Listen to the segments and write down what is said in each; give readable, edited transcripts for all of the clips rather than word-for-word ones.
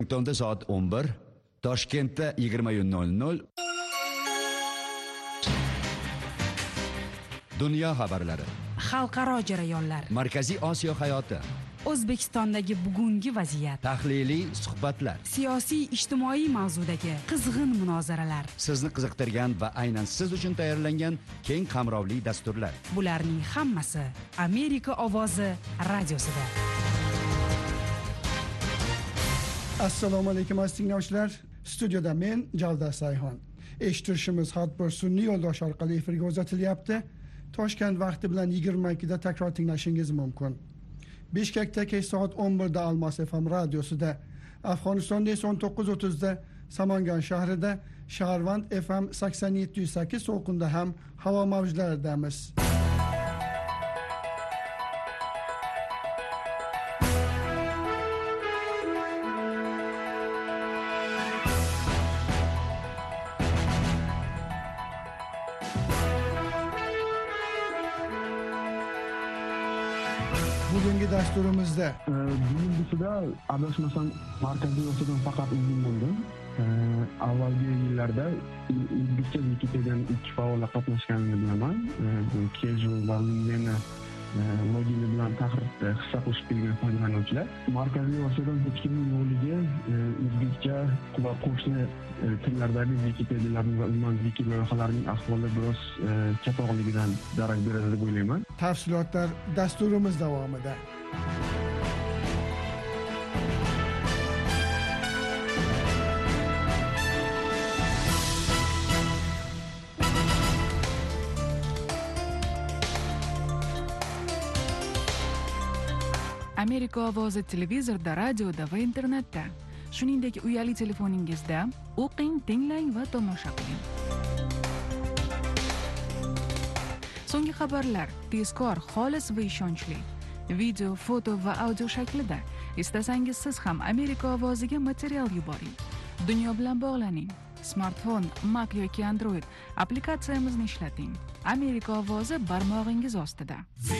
Washingtonda soat 11, Toshkentda 20:00. Dunyo xabarlari. Xalqaro jarayonlar. Markaziy Osiyo hayoti. O'zbekistondagi bugungi vaziyat. Tahliliy suhbatlar. Siyosiy ijtimoiy mavzudagi qizg'in munozaralar. Sizni qiziqtirgan va aynan siz uchun tayyorlangan keng qamrovli dasturlar. Bularning hammasi Amerika ovozi radiosida. Assalomu alaykum aziz tinglovchilar. Studiyada men Javdar Sayxon. Eshitishimiz har bir sun'iy yo'ldosh orqali efirga uzatilyapti. Toshkent vaqti bilan 22 da takror tinglashingiz mumkin. Bishkekda kech soat 11 da Almas FM radiosida, Afg'onistonda esa 19:30 da Samangan shahrida, Shaharvand FM 87.8 to'lqinda ham havo mavjlaridamiz. Bugungi dasturimizda bugungisida adashmasam Markaziy Osiyodan faqat o'zimmandim. Avvalgi yillarda o'zbekcha Wikipedia'ning ikki faolda qatnashganini bilaman. Casual va Lumena logini bilan tahrirda hissa qo'shib kelgan foydalanuvchilar. Markaziy Osiyodan hech kimning yo'liga o'zbekcha va qo'shni tillardagi Wikipedialarning va umuman wiki loyihalarining ahvoli biroz chatoqligidan darak beradi deb o'ylayman. Tafsilotlar dasturimiz davomida. Amerika ovozi televizorda, radioda va internetda, shuningdek uyali telefoningizda o'qing, tinglang va tomosha qiling. So'nggi xabarlar tezkor, xolis va ishonchli. Video, foto va audio shaklida. Istasangiz siz ham Amerika ovoziga material yuboring. Dunyo bilan bog'laning. Smartfon, Mac yoki Android applikatsiyamizni ishlating. Amerika ovozi barmog'ingiz ostida.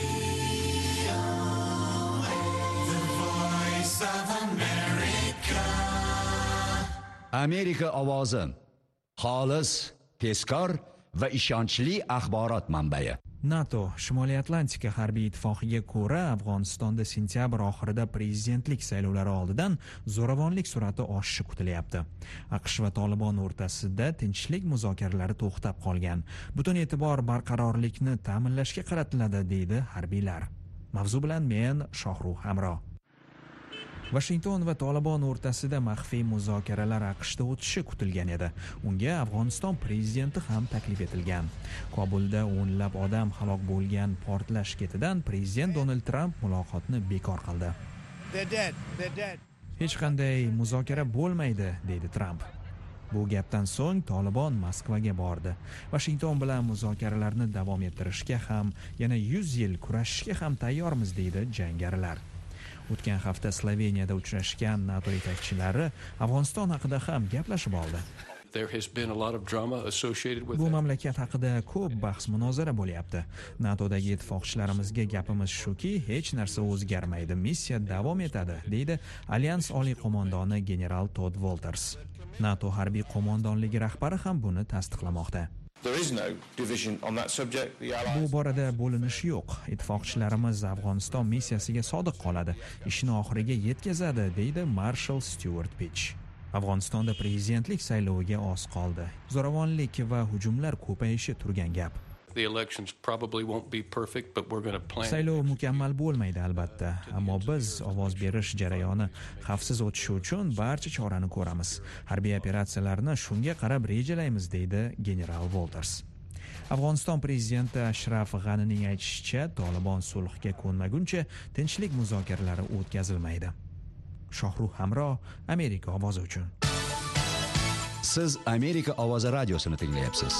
Amerika ovozi. Xolis, tezkor va ishonchli axborot manbai. NATO Shimoliy Atlantika harbiy ittifoqiga ko'ra, Afg'onistonda sentyabr oxirida prezidentlik saylovlari oldidan zo'ravonlik sur'ati oshishi kutilyapti. AQSh va Tolibon o'rtasida tinchlik muzokaralari to'xtab qolgan. Butun e'tibor barqarorlikni ta'minlashga qaratiladi, deydi harbiylar. Mavzu bilan men Shohruh Hamro. Washington va Tolibon o'rtasida maxfiy muzokaralar AQShda o'tishi kutilgan edi. Unga Afg'oniston prezidenti ham taklif etilgan. Kobulda o'nlab odam halok bo'lgan portlash ketidan prezident Donald Trump muloqotni bekor qildi. Hech qanday muzokara bo'lmaydi, deydi Trump. Bu gapdan so'ng Tolibon Moskvaga bordi. Washington bilan muzokaralarni davom ettirishga ham, yana 100 yil kurashishga ham tayyormiz, deydi jangarilar. O'tgan hafta Sloveniyada uchrashgan NATO yetakchilari Afg'oniston haqida ham gaplashib oldi. Bu mamlakat haqida ko'p bahs-munozara bo'lyapti. NATOdagi ittifoqchilarimizga gapimiz shuki, hech narsa o'zgarmaydi, missiya davom etadi, deydi Alyans oliy qo'mondoni general Todd Walters. NATO harbiy qo'mondonligi rahbari ham buni tasdiqlamoqda. Bu borada bo'linish yo'q. Ittifoqchilarimiz Afg'oniston missiyasiga sodiq qoladi, ishni oxiriga yetkazadi, deydi Marshal Stuart Pitch. Afg'onistonda prezidentlik sayloviga oz qoldi. Zo'ravonlik va hujumlar ko'payishi turgan gap. Saylov mukammal bo'lmaydi albatta, ammo biz ovoz berish jarayoni xavfsiz o'tishi uchun barcha chorani ko'ramiz. Harbiy operatsiyalarni shunga qarab rejalaymiz, deydi general Walters. Afg'oniston prezidenti Ashraf G'anining aytishicha, Tolibon sulhga ko'nmaguncha tinchlik muzokaralari o'tkazilmaydi. Shohruh Hamro, Amerika ovozi uchun. Siz Amerika ovozi radiosini tinglayapsiz.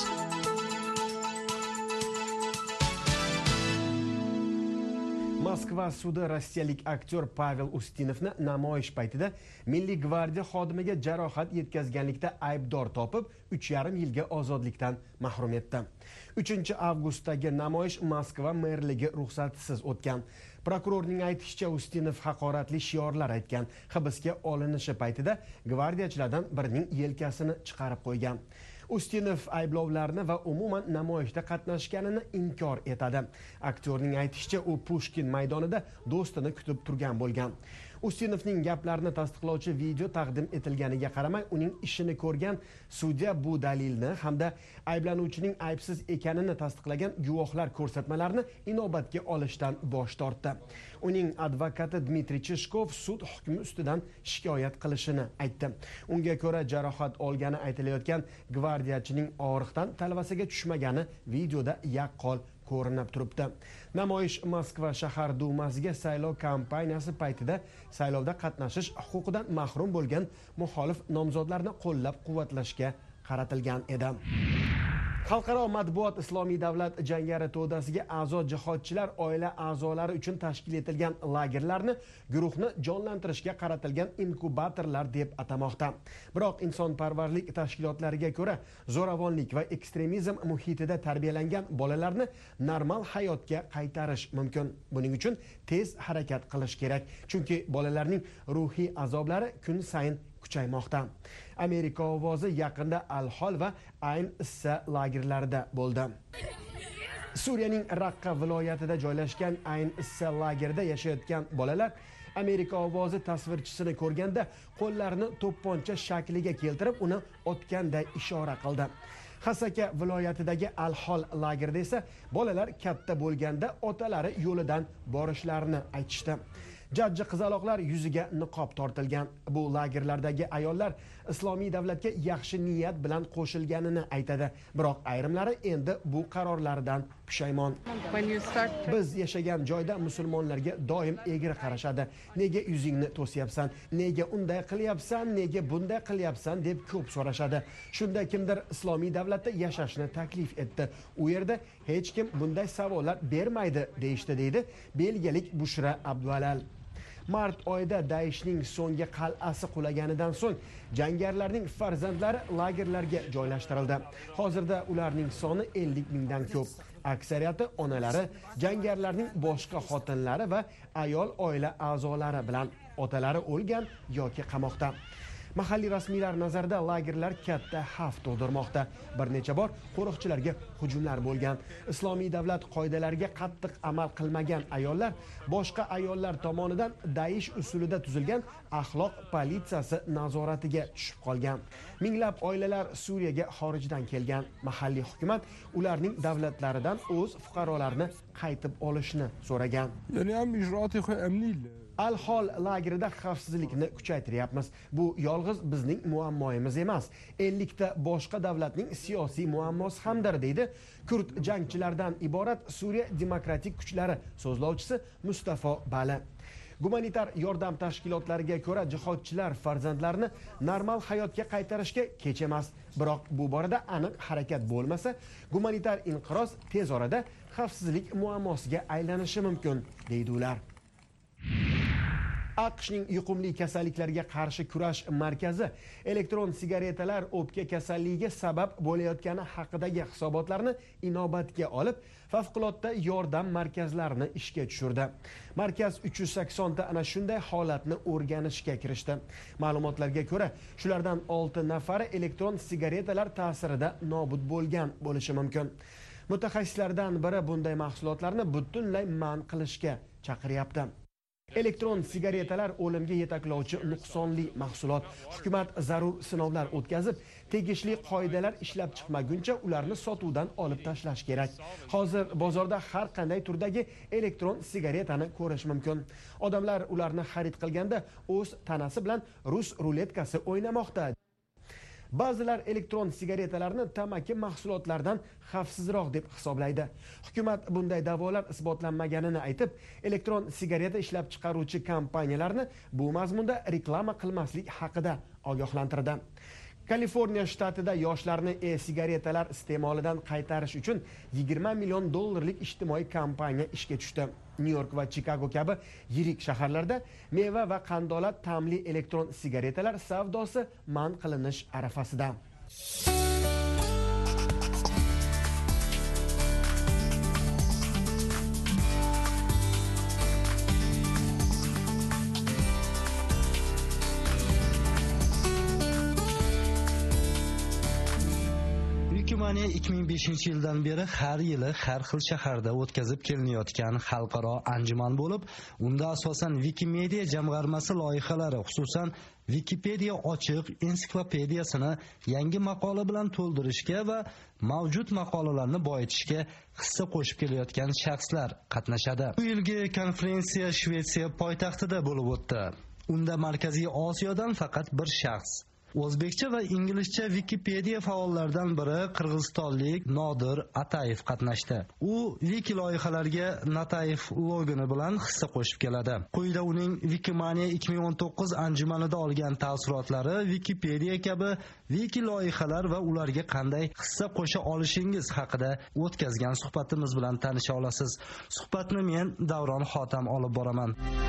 Moskva sudi rossiyalik aktyor Pavel Ustinovni namoyish paytida Milliy gvardiya xodimiga jarohat yetkazganlikda aybdor topib, 3,5 yilga ozodlikdan mahrum etdi. 3 avgustdagi namoyish Moskva merligi ruxsatisiz o'tgan. Prokurorning aytishicha, Ustinov haqoratli shiorlar aytgan. Hibsga olinishi paytida gvardiyachilardan birining yelkasini chiqarib qo'ygan. Ustinov ayblovlarni va umuman namoyishda qatnashganini inkor etadi. Aktyorning aytishicha, u Pushkin maydonida do'stini kutib turgan bo'lgan. Ustinovning gaplarini tasdiqlovchi video taqdim etilganiga qaramay, uning ishini ko'rgan sudya bu dalilni hamda ayblanuvchining aybsiz ekanini tasdiqlagan guvohlar ko'rsatmalarini inobatga olishdan bosh tortdi. Uning advokati Dmitriy Cheshkov sud hukmi ustidan shikoyat qilishini aytdi. Unga ko'ra, jarohat olgani aytilayotgan gvardiyachining og'riqdan talvasaga tushmagani videoda yaqqol ko'rinib turibdi. Namoyish Moskva shahar dumasiga saylov kampaniyasi paytida saylovda qatnashish huquqidan mahrum bo'lgan muxolif nomzodlarni qo'llab-quvvatlashga qaratilgan edi. Xalqaro matbuot Islomiy davlat jangari to'dasiga a'zo jihodchilar oila a'zolari uchun tashkil etilgan lagerlarni guruhni jonlantirishga qaratilgan inkubatorlar deb atamoqda. Biroq insonparvarlik tashkilotlariga ko'ra, zo'ravonlik va ekstremizm muhitida tarbiyalangan bolalarni normal hayotga qaytarish mumkin. Buning uchun tez harakat qilish kerak, chunki bolalarning ruhiy azoblari kun sayin kuchaymoqda. Amerika ovozi yaqinda Al-Hol va Ayn Issa lagerlarida bo'ldi. Suriyaning Raqqa viloyatida joylashgan Ayn Issa lagerida yashayotgan bolalar Amerika ovozi tasvirchisini ko'rganda qo'llarini to'pponcha shakliga keltirib, uni otganday ishora qildi. Hasaka viloyatidagi Al-Hol lagerida esa bolalar katta bo'lganda otalari yo'lidan borishlarini aytishdi. Jajji qizaloqlar yuziga niqob tortilgan. Bu lagerlardagi ayollar Islomiy davlatga yaxshi niyat bilan qo'shilganini aytadi. Biroq ayrimlari endi bu qarorlaridan pushaymon. Biz yashagan joyda musulmonlarga doim egri qarashadi. Nega yuzingni to'syapsan? Nega unday qilyapsan? Nega bunday qilyapsan deb ko'p so'rashadi. Shunda kimdir Islomiy davlatda yashashni taklif etdi. U yerda hech kim bunday savollar bermaydi deyishdi, deydi belgiyalik Bushra Abdualal. Mart oyida Daeshning so'nggi qal'asi qulaganidan so'ng jangarilarning farzandlari lagerlarga joylashtirildi. Hozirda ularning soni 50 mingdan ko'p. Aksariyati onalari, jangarilarning boshqa xotinlari va ayol oila a'zolari bilan otalari o'lgan yoki qamoqda. Mahalliy rasmiylar nazarida lagerlar katta xavf tug'dirmoqda. Bir necha bor qo'riqchilarga hujumlar bo'lgan. Islomiy davlat qoidalariga qattiq amal qilmagan ayollar boshqa ayollar tomonidan Daesh usulida tuzilgan axloq politsiyasi nazoratiga tushib qolgan. Minglab oilalar Suriyaga xorijdan kelgan. Mahalliy hukumat ularning davlatlaridan o'z fuqarolarini qaytib olishni so'ragan. Al-Hol lagerida xavfsizlikni kuchaytiryapmiz. Bu yolg'iz bizning muammoimiz emas. 50 ta boshqa davlatning siyosiy muammosi hamdir, deydi kurd jangchilardan iborat Suriya demokratik kuchlari so'zlovchisi Mustafo Bali. Gumanitar yordam tashkilotlariga ko'ra, jihodchilar farzandlarini normal hayotga qaytarishga kech emas. Biroq bu borada aniq harakat bo'lmasa, gumanitar inqiroz tez orada xavfsizlik muammosiga aylanishi mumkin, deydi ular. AQShning yuqumli kasalliklarga qarshi kurash markazi elektron sigaretalar o'pka kasalligiga sabab bo'layotgani haqidagi hisobotlarni inobatga olib, favqulodda yordam markazlarini ishga tushirdi. Markaz 380 ta ana shunday holatni o'rganishga kirishdi. Ma'lumotlarga ko'ra, shulardan 6 nafari elektron sigaretalar ta'sirida nobud bo'lgan bo'lishi mumkin. Mutaxassislardan biri bunday mahsulotlarni butunlay man qilishga chaqiryapti. Elektron sigaretalar o'limga yetaklovchi nuqsonli mahsulot. Hukumat zarur sinovlar o'tkazib, tegishli qoidalar ishlab chiqmaguncha ularni sotuvdan olib tashlash kerak. Hozir bozorda har qanday turdagi elektron sigaretani ko'rish mumkin. Odamlar ularni xarid qilganda o'z tanasi bilan rus ruletkasi o'ynamoqda. Ba'zilar elektron sigaretalarni tamaki mahsulotlardan xavfsizroq deb hisoblaydi. Hukumat bunday da'volar isbotlanmaganini aytib, elektron sigareta ishlab chiqaruvchi kompaniyalarni bu mazmunda reklama qilmaslik haqida ogohlantirdi. Kaliforniya shtatida yoshlarni e-sigaretalar iste'molidan qaytarish uchun $20 million ijtimoiy kampaniya ishga tushdi. Nyu-York va Chikago kabi yirik shaharlarda meva va qandolat ta'mli elektron sigaretalar savdosi man qilinish arafasida. Wikimedia 2005-yildan beri har yili har xil shaharda o'tkazib kelinayotgan xalqaro anjuman bo'lib, unda asosan Wikimedia jamg'armasi loyihalari, xususan Wikipedia ochiq ensiklopediyasini yangi maqola bilan to'ldirishga va mavjud maqolalarni boyitishga hissa qo'shib kelayotgan shaxslar qatnashadi. Bu yilgi konferensiya Shvetsiya poytaxtida bo'lib o'tdi. Unda Markaziy Osiyodan faqat bir shaxs, o'zbekcha va inglizcha Wikipedia faollaridan biri qirg'izistonlik Nodir Atayev qatnashdi. U wiki loyihalariga Natayev logoni bilan hissa qo'shib keladi. Quyida uning Wikimania 2019 anjumanida olgan taassurotlari Wikipedia kabi wiki loyihalar va ularga qanday hissa qo'sha olishingiz haqida o'tkazgan suhbatimiz bilan tanisha olasiz. Suhbatni men Davron Xotam olib boraman.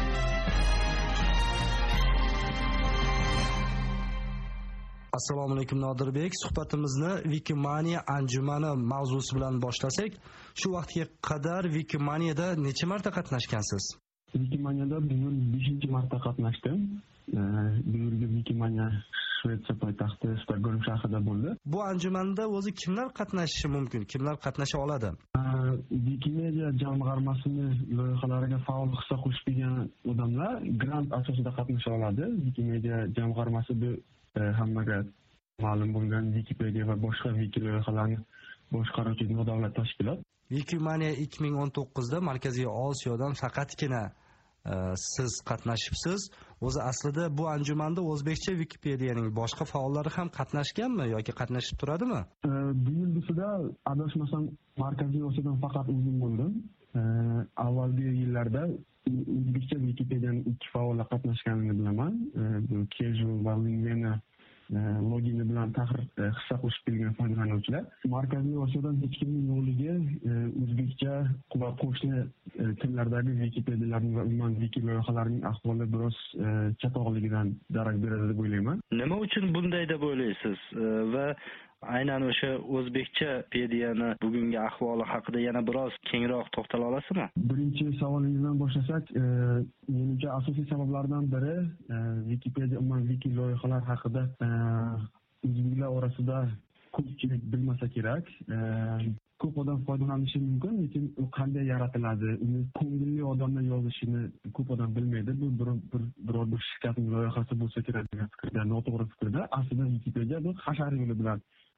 Assalomu alaykum Nodirbek. Suhbatimizni Wikimania anjumani mavzusi bilan boshlasak, shu vaqtga qadar Wikimaniada necha marta qatnashgansiz? Wikimaniada bu yil 5-marta qatnashdim. Bu yilgi Wikimania Shvetsiya poytaxti Stokgolm shahrida bo'ldi. Bu anjumanda o'zi kimlar qatnashishi mumkin? Kimlar qatnasha oladi? Wikimedia jamg'armasini loyihalariga faol hissa qo'shib kelgan odamlar grant asosida qatnasha oladi. Wikimedia jamg'armasi bu hammaga ma'lum bo'lgan Wikipedia va boshqa wiki loyihalarni boshqaruvchi nodavlat tashkilot. Wikimania 2019 da Markaziy Osiyodan faqatgina siz qatnashibsiz. O'zi aslida bu anjumanda o'zbekcha Wikipedianing boshqa faollari ham qatnashganmi yoki qatnashib turadimi? Bu yilda adashmasam Markaziy Osiyodan faqat o'zim bo'ldim. Avvalgi yillarda o'zbekcha Wikipedianing 2 faollar qatnashganini bilaman. Bu Casual va Lingmena logini bilan hissa qo'shib kelgan foydalanuvchilar. Markaziy Osiyodan hech kimning yo'liga o'zbekcha va qo'shni tillardagi Wikipedialarning va umuman wiki loyihalarining ahvoli biroz chatoqligidan darak beradi deb o'ylayman. Nima uchun bunday deb o'ylaysiz? Va aynan o'sha o'zbekcha Wikipediani bugungi ahvoli haqida yana biroz kengroq to'xtala olasizmi? Birinchi savolingizdan boshlasak, menimcha asosiy sabablardan biri Wikipedia umuman wiki loyihalar haqida o'zbeklar orasida ko'pchilik bilmasa kerak. Ko'p odam foydalanishi mumkin, lekin u qanday yaratiladi, uni ko'ngilli odamlar yozishini ko'p odam bilmaydi. Bu biror bir shirkatning loyihasi bo'lsa kerak degan fikrda, noto'g'ri fikrda. Aslida Wikipedia bu hashar yo'li bilan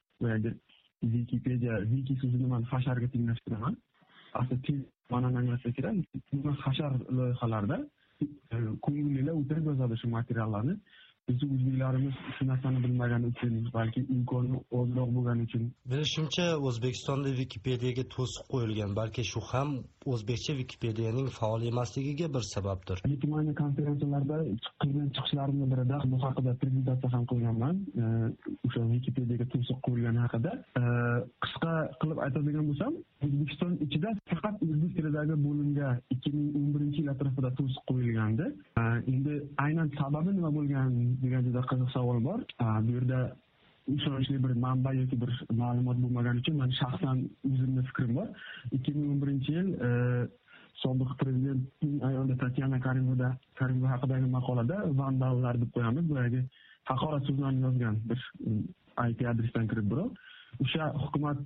Wikipedia wiki so'zini men hasharga tenglashtiraman. Aslida ma'noni anglasa kerak. Bu hashar loyihalarda ko'ngillilar o'tirib yozadi shu materiallarni. Biz o'zbeklarimiz shu narsani bilmagani uchun, balki imkoni ozroq bo'lgani uchun. Bilishimcha, O'zbekistonda Wikipediaga to'siq qo'yilgan, balki shu ham o'zbekcha Wikipedianing faol emasligiga bir sababdir. Wikimania konferensiyalarda qilgan chiqishlarimning birida bu haqida prezentatsiya ham qilganman. O'sha Wikipediaga to'siq qo'yilgani haqida. Qisqa qilib aytadigan bo'lsam, O'zbekiston ichida faqat o'zbek tilidagi bo'limga 2011-yil atrofida to'siq qo'yilgandi. Endi aynan sababi nima bo'lgan degan juda qiziq savol bor. Bu yerda ishonchli bir manba yoki bir ma'lumot bo'lmagani uchun men shaxsan o'zimning fikrim bor. 2011-yil sobiq prezidentning ayoli Tatyana Karimova haqidagi maqolada vandallar deb qo'yamiz, boyagi haqorat so'zlarini yozgan bir IP adresdan kirib birov. O'sha hukumat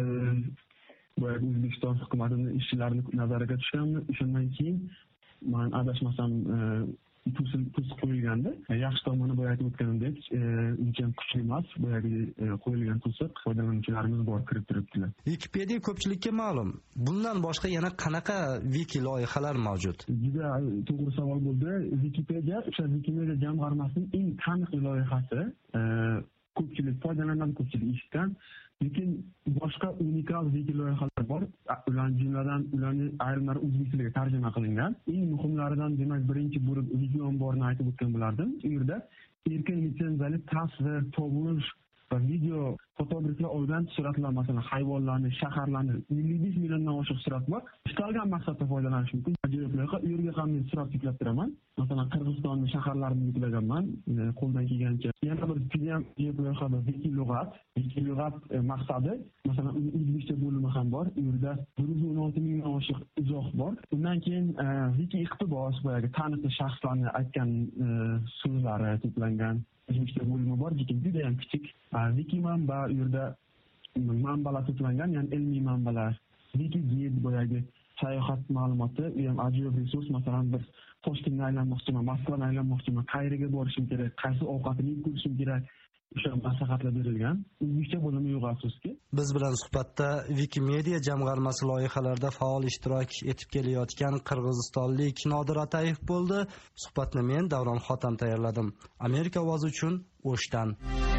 boyagi O'zbekiston hukumatining ishlarini nazariga tushganmi? Shundan keyin men adashmasam to'siq qo'yilgandi. Yaxshi tomoni boya aytib o'tganimdek, uncha kuchli emas, boyagi qo'yilgan to'siq foydalanuvchilarimiz bor kirib turibdilar. Wikipedia ko'pchilikka ma'lum. Bundan boshqa yana qanaqa wiki loyihalar mavjud? Juda to'g'ri savol bo'ldi. Wikipedia o'sha Wikimedia jamg'armasining eng taniqli loyihasi. Ko'pchilik foydalanadi, ko'pchilik eshitgan. Lekin boshqa unikal wiki loyihalar bor. Ularning jumladan ularning ayrimlari o'zbek tiliga tarjima qilingan. Eng muhimlaridan demak birinchi bo'lib Wikio'm borni aytib o'tgan bo'lardim. U yerda erkin litsenziyali tasvir, tovush va video fotograflar olgan suratlar, masalan hayvonlarni, shaharlarni 55 milliondan oshiq surat bor. Istalgan maqsadda foydalanish mumkin. Ajoyib loyiha. U yerga ham men surat yuklab turaman. Masalan Qirg'izistonning shaharlarini yuklaganman qo'ldan kelgancha. Yana bir judayam ajoyib loyiha Wikilug'at. Wikilug'at maqsadi, masalan o'zbekcha bo'limi ham bor. U yerda 116 mingdan oshiq izoh bor. Undan keyin Wiki iqtibos, boyagi taniqli shaxslarni aytgan so'zlari to'plangan o'zbekcha bo'limi bor, lekin juda ham kichik. Wiki manba, u yerda manbalar to'plangan, ya'ni ilmiy manbalar. Wikigid boyagi sayohat ma'lumoti, u ham ajoyib resurs. Masalan, bir Toshkentni aylanmoqchiman, Moskvani aylanmoqchiman, qayerga borishim kerak, qaysi ovqatni yeb ko'rishim kerak, o'sha maslahatlar berilgan. O'zbekcha bo'limi yo'q afsuski. Biz bilan suhbatda Wikimedia jamg'armasi loyihalarida faol ishtirok etib kelayotgan qirg'izistonlik Nodir Atayev bo'ldi. Suhbatni men Davron Xotam tayyorladim. Amerika ovozi uchun O'shdan.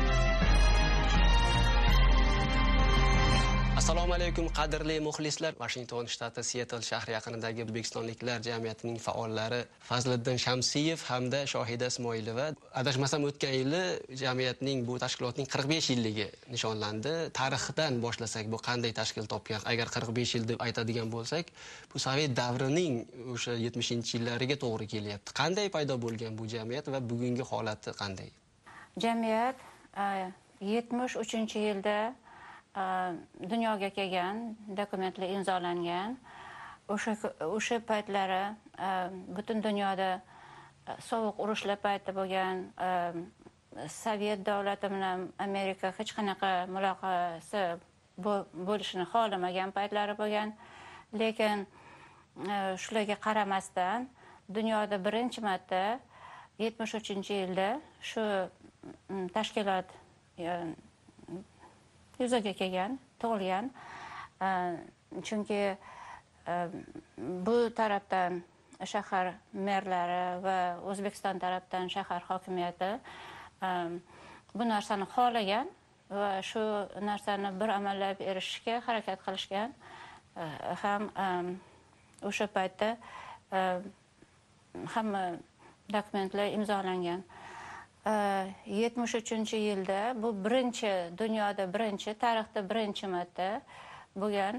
Assalomu alaykum qadrli muxlislar. Washington shtati Seattle shahri yaqinidagi O'zbekistonliklar jamiyatining faollari Fazliddin Shamsiyev hamda Shohida Ismoilova, adashmasam o'tgan yili jamiyatning bu tashkilotning 45 yilligi nishonlandi. Tarixdan boshlasak, bu qanday tashkil topgan? Agar 45 yil deb aytadigan bo'lsak, bu Sovet davrining o'sha 70-yillariga to'g'ri kelyapti. Qanday paydo bo'lgan bu jamiyat va bugungi holati qanday? Jamiyat 73-yilda dunyoga kelgan, dokumentlar imzolangan. O'sha paytlari butun dunyoda sovuq urushlar payti bo'lgan, Sovet davlati bilan Amerika hech qanaqa muloqotasi bo'lishini xohlamagan paytlari bo'lgan. Lekin shularga qaramasdan dunyoda birinchi marta 73-yilda shu tashkilot yuzaga kelgan, tug'ilgan. Chunki bu tarafdan shahar merlari va O'zbekiston tarafdan shahar hokimiyati bu narsani xohlagan va shu narsani bir amallab erishishga harakat qilishgan. Ham o'sha paytda hamma dokumentlar imzolangan. 73-yilda bu dunyoda tarixda birinchi marta bo'lgan.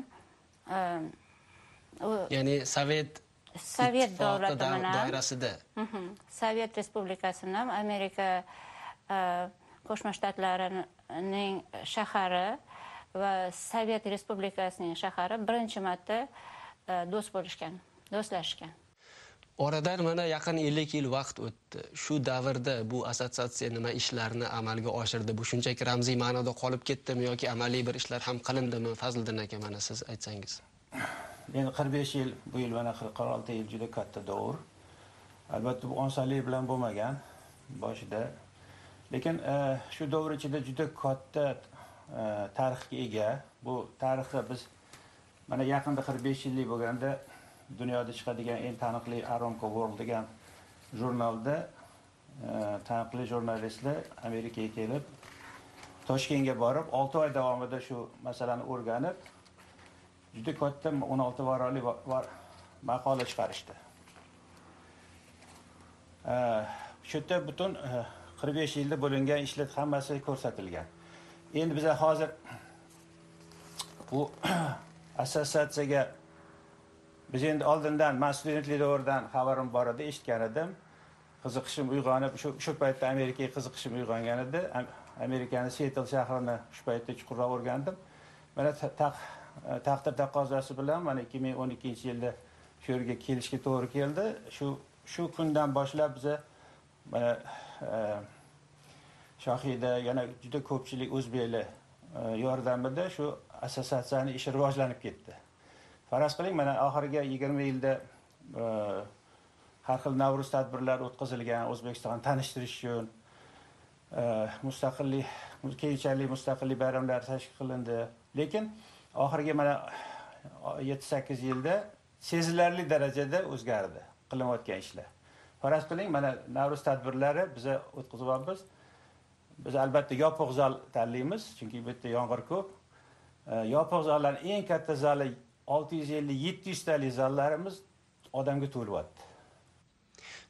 Ya'ni Sovet davlati doirasida. Sovet Respublikasining ham Amerika Qo'shma Shtatlarining shahari va Sovet Respublikasining shahari birinchi marta do'stlashgan. Oradan mana yaqin 50 yil vaqt o'tdi. Shu davrda bu assotsiatsiya nima ishlarni amalga oshirdi? Bu shunchaki ramziy ma'noda qolib ketdimi yoki amaliy bir ishlar ham qilindimi? Fazliddin aka, mana siz aytsangiz. Endi 45 yil, bu yil mana 46 yil juda katta davr. Albatta bu osonlik bilan bo'lmagan boshida. Lekin shu davr ichida juda katta tarixga ega. Bu tarixi biz mana yaqinda 45 yillik bo'lganda dunyoda chiqadigan eng taniqli Aramco World degan jurnalda taniqli jurnalistlar Amerikaga kelib, Toshkentga borib, 6 oy davomida shu masalani o'rganib, juda katta 16 varaqli maqola chiqarishdi. Shu yerda butun 45 yilda bo'lingan ishlar hammasi ko'rsatilgan. Endi biz hozir bu assotsiatsiyaga biz endi oldindan men studentlik davridan xabarim bor edi, eshitgan edim. Qiziqishim uyg'onib, shu paytda Amerikaga qiziqishim uyg'ongan edi. Amerikaning Seattle shahrini shu paytda chuqurroq o'rgandim. Mana taqdir taqozosi bilan mana 2012-yilda shu yerga kelishga to'g'ri keldi. Shu kundan boshlab biz mana Shohida yana juda ko'pchilik o'zbeklar yordamida shu assotsiatsiyaning ishi rivojlanib ketdi. Faraz qiling, mana oxirgi 20 yilda har xil Navro'z tadbirlari o'tkazilgan, O'zbekistonni tanishtirish uchun keyinchalik mustaqillik bayramlari tashkil qilindi. Lekin oxirgi mana 7-8 yilda sezilarli darajada o'zgardi qilinayotgan ishlar. Faraz qiling, mana Navro'z tadbirlari biz o'tkazyapmiz. Biz albatta yopiq zal tanlaymiz, chunki bu yerda yomg'ir ko'p. Yopiq zallarning eng katta zali 650-700 talik zallarimiz odamga to'lyapti.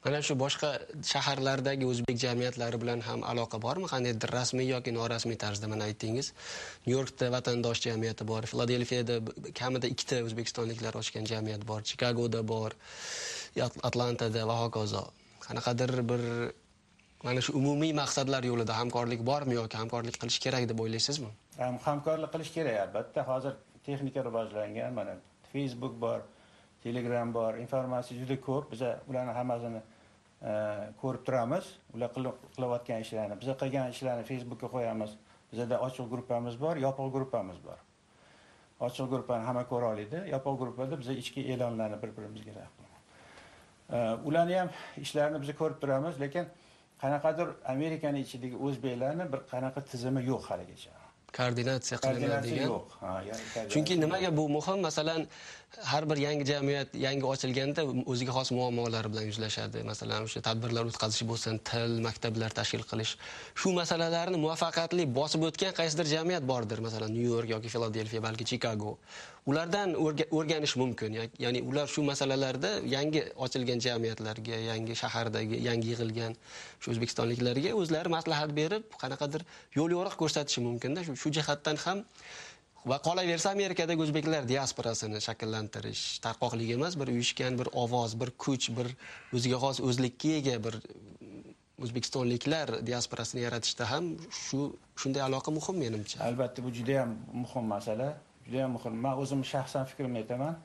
Mana shu boshqa shaharlardagi o'zbek jamiyatlari bilan ham aloqa bormi? Qandaydir rasmiy yoki norasmiy tarzda mana aytdingiz. Nyu-Yorkda vatandosh jamiyati bor, Filadelfiyada kamida 2 o'zbekistonliklar ochgan jamiyat bor, Chikagoda bor, Atlantada va hokazo. Qanaqadir bir mana shu umumiy maqsadlar yo'lida hamkorlik bormi yoki hamkorlik qilish kerak deb o'ylaysizmi? Hamkorlik qilish kerak albatta. Hozir texnika rivojlangan, mana Facebook bor, Telegram bor, informatsiya juda ko'p. Biz ularni hammasini ko'rib turamiz. Ular qilayotgan ishlarni, biz qilgan ishlarni Facebookga qo'yamiz. Bizda ochiq gruppamiz bor, yopiq gruppamiz bor. Ochiq gruppani hamma ko'ra oladi. Yopiq gruppada biz ichki e'lonlarni bir-birimizga qilamiz. Ularni ham ishlarini biz ko'rib turamiz, lekin qanaqadir Amerikaning ichidagi o'zbeklarning bir qanaqa tizimi yo'q haligacha. Koordinatsiya qilinadigan. Yo'q. Chunki nimaga bu muhim? Masalan, har bir yangi jamiyat yangi ochilganda o'ziga xos muammolar bilan yuzlashadi. Masalan, o'sha tadbirlar o'tkazish bo'lsin, til, maktablar tashkil qilish. Shu masalalarni muvaffaqiyatli bosib o'tgan qaysidir jamiyat bordir, masalan, Nyu-York yoki Filadelfiya, balki Chikago. Ulardan o'rganish mumkin. Ya'ni ular shu masalalarda yangi ochilgan jamiyatlarga, yangi shahardagi, yangi yig'ilgan shu o'zbekistonliklarga o'zlari maslahat berib, qanaqadir yo'l yo'riq ko'rsatishi mumkin-da. Shu jihatdan ham va qolaversa Amerikadagi o'zbeklar diasporasini shakllantirish, tarqoqlik emas, bir uyushgan bir ovoz, bir kuch, bir o'ziga xos o'zlikka ega bir o'zbekistonliklar diasporasini yaratishda ham shunday aloqa muhim menimcha. Albatta bu juda ham muhim masala, juda ham muhim. Men o'zim shaxsan fikrimni aytaman.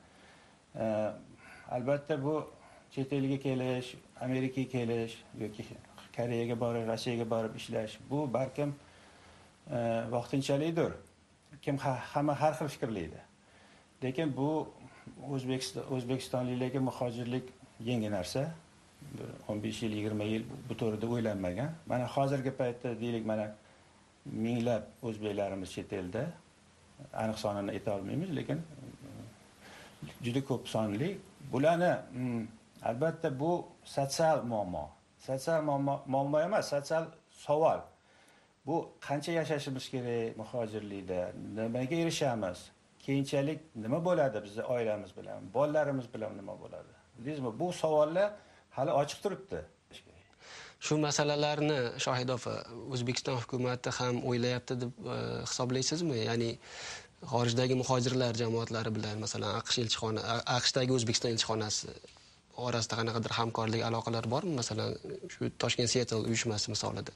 Albatta bu chet elga kelish, Amerikaga kelish yoki Koreyaga borib, Rossiyaga borib ishlash, bu balkim vaqtinchalikdir. Hamma har xil fikrlaydi. Lekin bu O'zbekistonliklarga muhojirlik yangi narsa. 15 yil, 20 yil bu to'g'rida o'ylanmagan. Mana hozirgi paytda deylik, mana minglab o'zbeklarimiz chet elda, aniq sonini ayta olmaymiz, lekin juda ko'p sonli. Bularni albatta bu sotsial muammo. Sotsial muammo emas, sotsial savol. Bu qancha yashashimiz kerak muhojirlikda, nimaga erishamiz, keyinchalik nima bo'ladi bizning oilamiz bilan, bolalarimiz bilan nima bo'ladi? Bildingizmi? Bu savollar hali ochiq turibdi. Shu masalalarni Shohidov O'zbekiston hukumati ham o'ylayapti deb hisoblaysizmi? Ya'ni xorijdagi muhojirlar jamoatlari bilan, masalan, AQShdagi O'zbekiston elchixonasi orasida qanaqadir hamkorlik aloqalar bormi? Masalan, shu Toshkent Seattle uyushmasi misolida.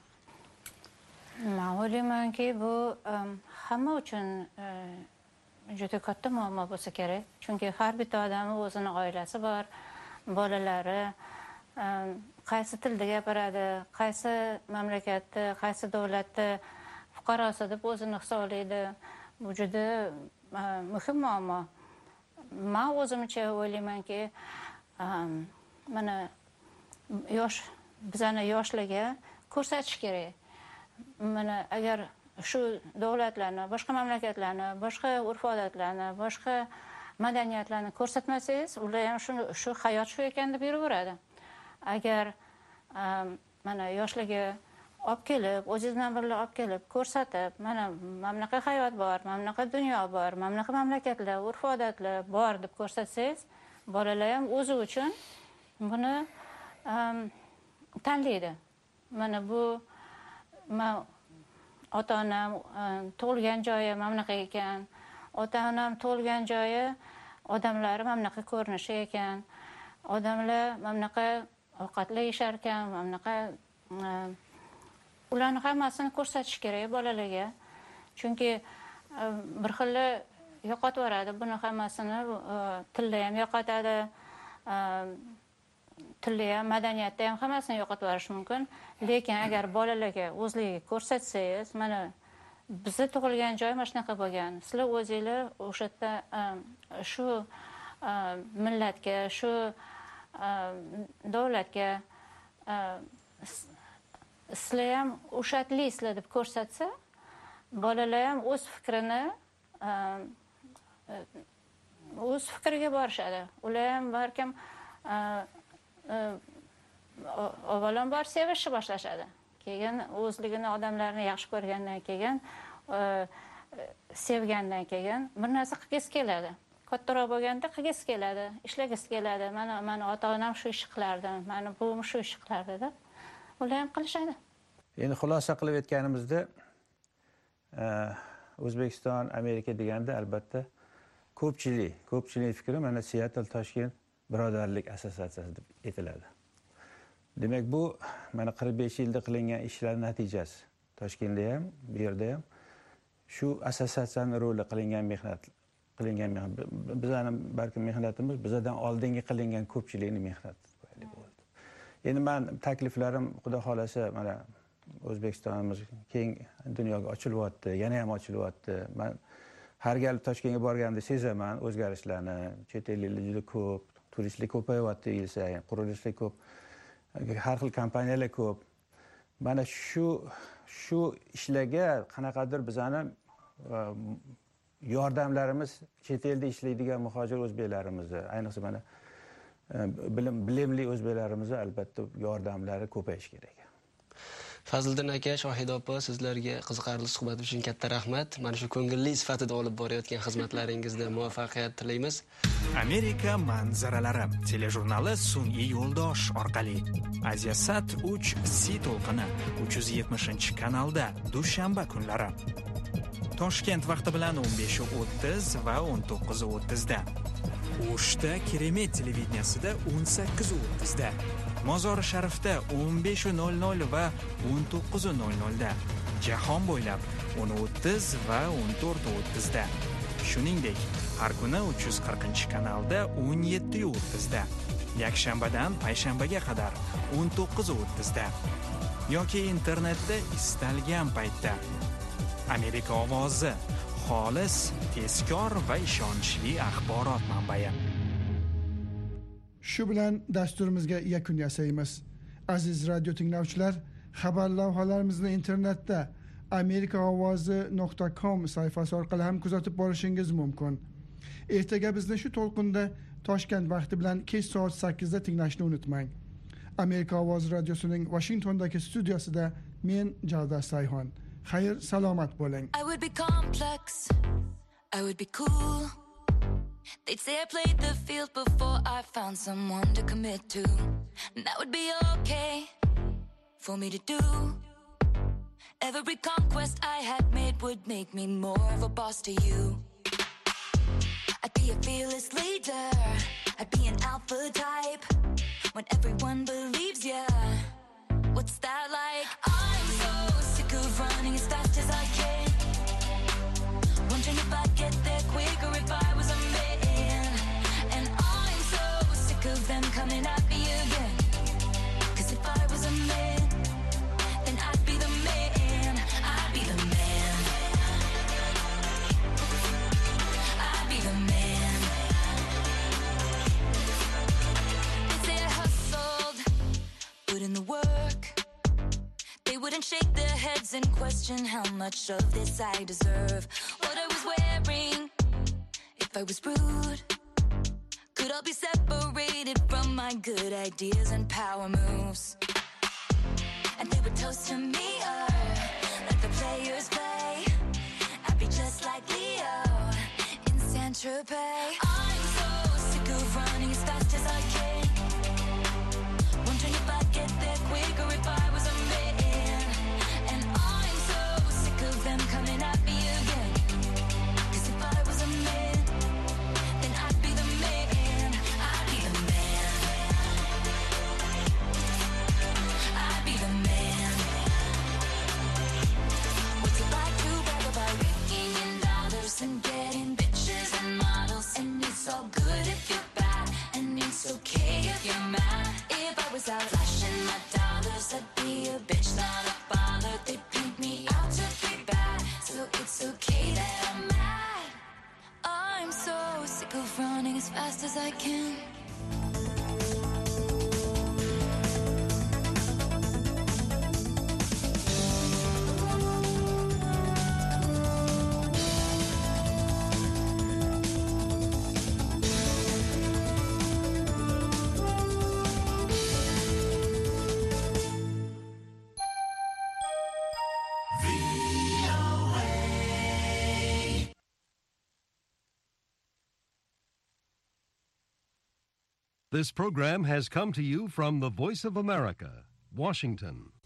Men o'ylaymanki, bu hamma uchun juda katta muammo bo'lsa kerak. Chunki har bitta odamning o'zini oilasi bor, bolalari, qaysi tilda gapiradi, qaysi mamlakatda, qaysi davlatda fuqarosi deb o'zini hisoblaydi. Bu juda muhim muammo. Men o'zimcha o'ylaymanki, mana bizani yoshlarga ko'rsatish kerak. Mana agar shu davlatlarni, boshqa mamlakatlarni, boshqa urf-odatlarni, boshqa madaniyatlarni ko'rsatmasangiz, ular ham shu hayot shu ekan deb yuraveradi. Agar mana yoshlarga olib kelib, o'zingiz bilan birga olib kelib ko'rsatib, mana mamlakat hayot bor, mamlakat dunyo bor, mamlakat mamlakatlar, urf-odatlar bor deb ko'rsatsangiz, bolalar ham o'zi uchun buni tanlaydi. Mana bu ota-onam tug'ilgan joyi mamlakat ekan, ota-onam tug'ilgan joyi odamlari mamlakat ko'rinishi ekan, odamlar mamlakat ovqatlar yeyishar ekan, mamlakat ularni hammasini ko'rsatish kerak bolalarga. Chunki bir xil yo'qotib buni hammasini, tilda ham yo'qotadi, tilda ham, madaniyatda ham hammasini yo'qotib yuborish mumkin. Lekin agar bolalarga o'zligiga ko'rsatsangiz, mana bizni tug'ilgan joy mana shunaqa bo'lgan. Sizlar o'zingizlar o'sha yerda shu millatga, shu davlatga sizlar ham o'shatlisizlar deb ko'rsatsa, bolalar ham o'z fikriga borishadi. Ular ham balkim avvalambor sevishni boshlashadi. Keyin o'zligini, odamlarni yaxshi ko'rgandan keyin, sevgandan keyin bir narsa qilgisi keladi. kattaroq bo'lganda qilgisi keladi, ishlagisi keladi. Mana ota-onam shu ish qilardi, mani buvim shu ish qilardi-da. Ular ham qilishadi. Endi xulosa qilib aytganimizda O'zbekiston, Amerika deganda albatta ko'pchilik fikri mana Seattle Toshkent birodarlik assotsiatsiyasi deb aytiladi. Demak, bu mana 45 yilda qilingan ishlar natijasi. Toshkentda ham, bu yerda ham shu assotsiatsiyaning roli qilingan mehnat. Bizning balkim mehnatimiz bizdan oldingi qilingan ko'pchilikning mehnati bo'ldi. Endi men takliflarim xudo xolasa mana O'zbekistonimiz keng dunyoga ochilyapti, yana ham ochilyapti. Men har gal Toshkentga borganda sezaman o'zgarishlarni. Chet elliklar juda ko'p, turistlar ko'payyapti yil sayin, qurilishlar ko'p, har xil kompaniyalar ko'p. Mana shu ishlarga qanaqadir bizning yordamlarimiz chet elda ishlaydigan muhojir o'zbeklarimizni, ayniqsa mana bilimli o'zbeklarimizni albatta yordamlari ko'payishi kerak. Fazliddin aka, Shohida opa, sizlarga qiziqarli suhbat uchun katta rahmat. Mana shu ko'ngilli sifatida olib borayotgan xizmatlaringizda muvaffaqiyat tilaymiz. Amerika manzaralari telejurnali sun'iy yo'ldosh orqali Asiasat 3 C to'lqini 370-kanalda dushanba kunlari. Toshkent vaqti bilan 15:30 va 19:30 da. O'shda Keremet televideniyasida 18:30 da. Mozori Sharifda 15:00 va 19:00 da. Jahon bo'ylab 10:30 va 14:30 da. Shuningdek, har kuni 340-kanalda 17:30 da. Yakshanbadan payshanbaga qadar 19:30 da. Yoki internetda istalgan paytda. Amerika ovozi, xolis, tezkor va ishonchli axborot manbai. Shu bilan dasturimizga yakun yasaymiz. Aziz radio tinglovchilar, xabar lavhalarimizni internetda amerikaovozi.com sayfasi orqali ham kuzatib borishingiz mumkin. Ertaga bizni shu to'lqinda Toshkent vaqti bilan kech soat 8 da tinglashni unutmang. Amerika ovozi radiosining Washingtondagi studiosida men Javdar Sayhon. Xayr, salomat bo'ling. I would be complex, I would be cool. They'd say I played the field before I found someone to commit to. And that would be okay for me to do. Every conquest I had made would make me more of a boss to you. I'd be a fearless leader, I'd be an alpha type. When everyone believes ya, what's that like? I'm so sick of running as fast as I can. Wondering if I'd get there quicker if I was a man. And I'm so sick of them coming at me again. 'Cause if I was a man, then I'd be the man. I'd be the man. I'd be the man. They say I hustled, put in the work. They wouldn't shake their heads and question how much of this I deserve. What I was wearing, if I was rude, could all be separated from my good ideas and power moves. And they would toast to me, let the players play. I'd be just like Leo in Saint-Tropez. I'm so sick of running as fast as I can. Wondering if I'd get there quicker if I was a man. And I'm so sick of them coming at me again. 'Cause if I was a man, then I'd be the man. I'd be the man. I'd be the man. What's it like to brag about raking in dollars and getting bitches and models? And it's all good if you're bad, and it's okay if you're mad. If I was out flashing my dollars, I'd be a bitch, not a bother. They paint me out to be bad, so it's okay that I'm mad. I'm so sick of running as fast as I can. This program has come to you from the Voice of America, Washington.